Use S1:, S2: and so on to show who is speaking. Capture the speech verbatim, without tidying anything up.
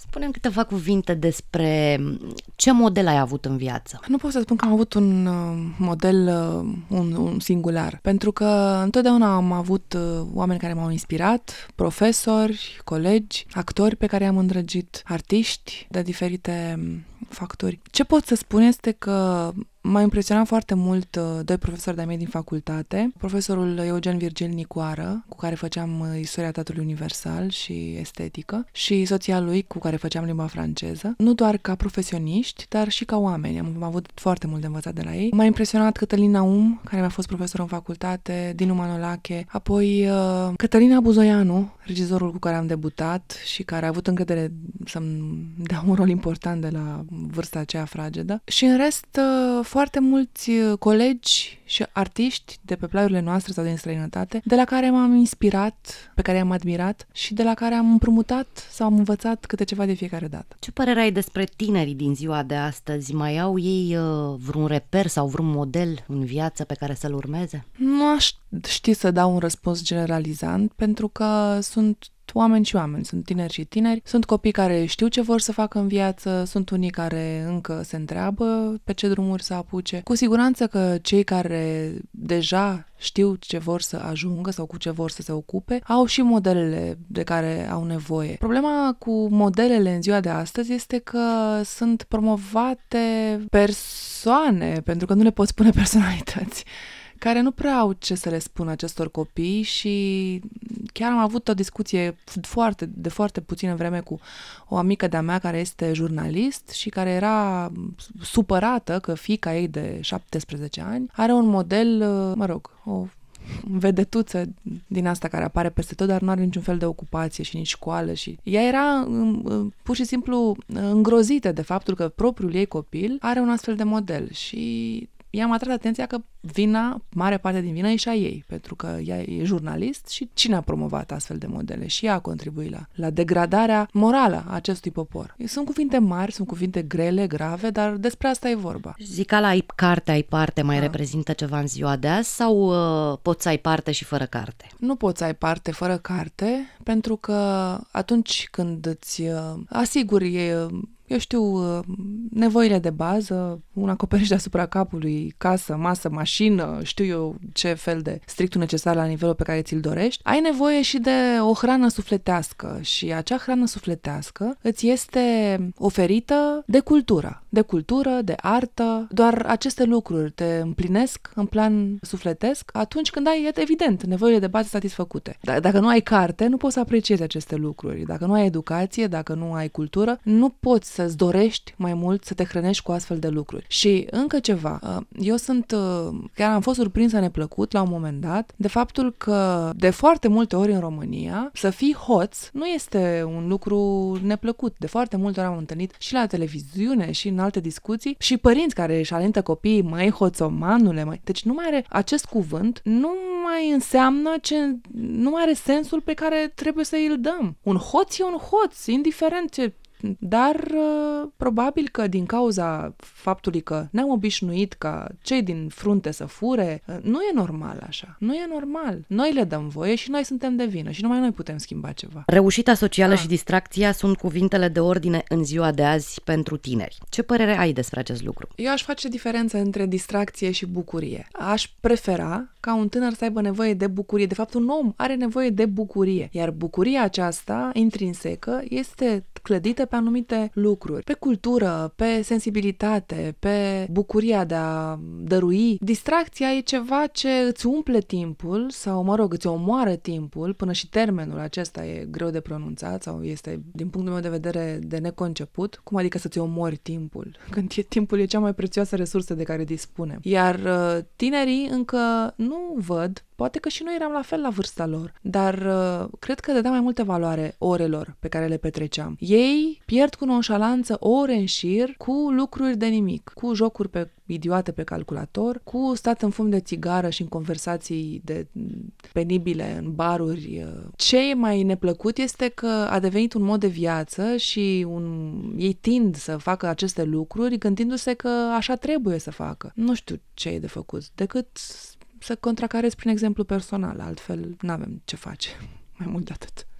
S1: Spune-mi câteva cuvinte despre ce model ai avut în viață.
S2: Nu pot să spun că am avut un uh, model uh, un, un singular, pentru că întotdeauna am avut uh, oameni care m-au inspirat, profesori, colegi, actori pe care i-am îndrăgit, artiști de diferite factori. Ce pot să spun este că m-a impresionat foarte mult uh, doi profesori de-ai mei din facultate, profesorul Eugen Virgil Nicoară, cu care făceam uh, istoria teatrului universal și estetică, și soția lui, cu care făceam limba franceză, nu doar ca profesioniști, dar și ca oameni. Am avut foarte mult de învățat de la ei. M-a impresionat Cătălin Naum, care mi-a fost profesor în facultate, Dinu Manolache, apoi uh, Cătălina Buzoianu, regizorul cu care am debutat și care a avut încredere să-mi dea un rol important de la vârsta aceea fragedă. Și în rest, uh, foarte mulți colegi și artiști de pe plaiurile noastre sau din străinătate, de la care m-am inspirat, pe care i-am admirat și de la care am împrumutat sau am învățat câte ceva de fiecare dată.
S1: Ce părere ai despre tinerii din ziua de astăzi? Mai au ei uh, vreun reper sau vreun model în viață pe care să-l urmeze?
S2: Nu aș ști să dau un răspuns generalizant, pentru că sunt oameni și oameni, sunt tineri și tineri, sunt copii care știu ce vor să facă în viață, sunt unii care încă se întreabă pe ce drumuri să apuce. Cu siguranță că cei care deja știu ce vor să ajungă sau cu ce vor să se ocupe, au și modelele de care au nevoie. Problema cu modelele în ziua de astăzi este că sunt promovate persoane, pentru că nu le poți spune personalități, care nu prea au ce să le spun acestor copii și chiar am avut o discuție foarte, de foarte puțină vreme cu o amică de-a mea care este jurnalist și care era supărată că fiica ei de șaptesprezece ani are un model, mă rog, o vedetuță din asta care apare peste tot, dar nu are niciun fel de ocupație și nici școală și ea era pur și simplu îngrozită de faptul că propriul ei copil are un astfel de model și i-am atras atenția că vina, mare parte din vina e și a ei, pentru că ea e jurnalist și cine a promovat astfel de modele? Și ea a contribuit la, la degradarea morală a acestui popor. Sunt cuvinte mari, sunt cuvinte grele, grave, dar despre asta e vorba.
S1: Zicala ai carte, ai parte, mai
S2: da.
S1: reprezintă ceva în ziua de azi sau uh, poți să ai parte și fără carte?
S2: Nu poți să ai parte fără carte, pentru că atunci când îți uh, asiguri eu știu, nevoile de bază, un acoperiș deasupra capului, casă, masă, mașină, știu eu ce fel de strictul necesar la nivelul pe care ți-l dorești, ai nevoie și de o hrană sufletească și acea hrană sufletească îți este oferită de cultură, de cultură, de artă, doar aceste lucruri te împlinesc în plan sufletesc atunci când ai, evident, nevoile de bază satisfăcute. Dar dacă nu ai carte, nu poți să apreciezi aceste lucruri. Dacă nu ai educație, dacă nu ai cultură, nu poți să-ți dorești mai mult să te hrănești cu astfel de lucruri. Și încă ceva, eu sunt, chiar am fost surprinsă neplăcut la un moment dat de faptul că de foarte multe ori în România să fii hoț nu este un lucru neplăcut. De foarte multe ori am întâlnit și la televiziune și în alte discuții și părinți care își alintă copiii, măi hoțomanule, măi. Deci nu mai are acest cuvânt, nu mai înseamnă ce, nu mai are sensul pe care trebuie să îl dăm. Un hoț e un hoț, indiferent ce. Dar probabil că din cauza faptului că ne-am obișnuit ca cei din frunte să fure, nu e normal așa. Nu e normal. Noi le dăm voie și noi suntem de vină și numai noi putem schimba ceva.
S1: Reușita socială
S2: ah.
S1: și distracția sunt cuvintele de ordine în ziua de azi pentru tineri. Ce părere ai despre acest lucru?
S2: Eu aș face diferența între distracție și bucurie. Aș prefera ca un tânăr să aibă nevoie de bucurie. De fapt, un om are nevoie de bucurie. Iar bucuria aceasta, intrinsecă, este clădită pe anumite lucruri. Pe cultură, pe sensibilitate, pe bucuria de a dărui. Distracția e ceva ce îți umple timpul sau, mă rog, îți omoară timpul, până și termenul acesta e greu de pronunțat sau este, din punctul meu de vedere, de neconceput. Cum adică să-ți omori timpul? Când e, timpul e cea mai prețioasă resursă de care dispunem. Iar tinerii încă nu văd, poate că și noi eram la fel la vârsta lor, dar uh, cred că dădeam mai multe valoare orelor pe care le petreceam. Ei pierd cu nonșalanță ore în șir cu lucruri de nimic, cu jocuri pe idiote pe calculator, cu stat în fum de țigară și în conversații de penibile în baruri. Ce e mai neplăcut este că a devenit un mod de viață și un... ei tind să facă aceste lucruri gândindu-se că așa trebuie să facă. Nu știu ce e de făcut, decât să contracarez prin exemplu personal, altfel n-avem ce face mai mult de atât.